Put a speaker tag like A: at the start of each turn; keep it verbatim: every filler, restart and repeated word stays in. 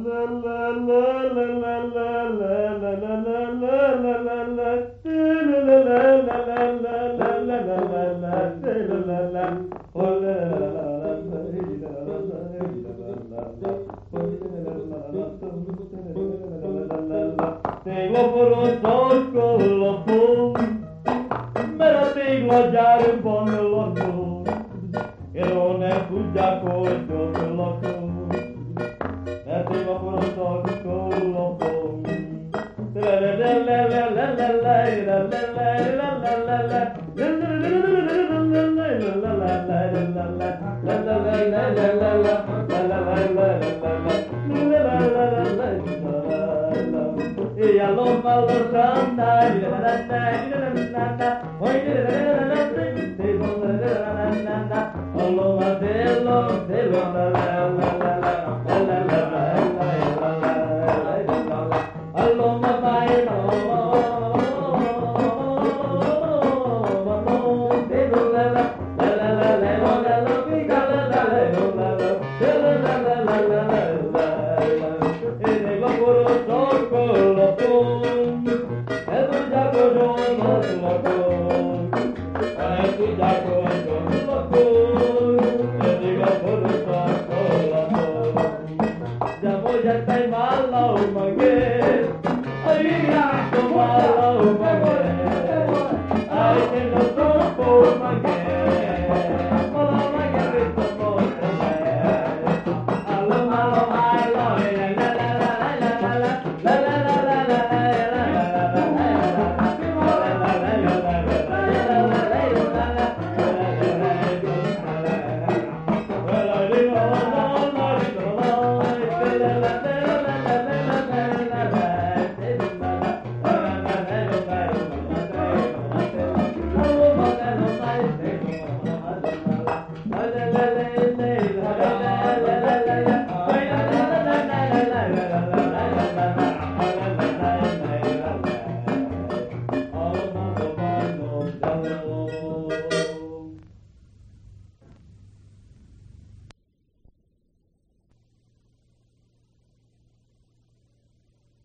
A: Tengo por un tocco lo fu, me lo tengo già un po' nello su, e non è fuggia questo che lo fu, e tengo por un tocco lo fu. E allora lo canta allora bello bello la la la la la la la allora vai no bello la la la la la la la la e devo pure tocco lo e tu già con lo e tu già con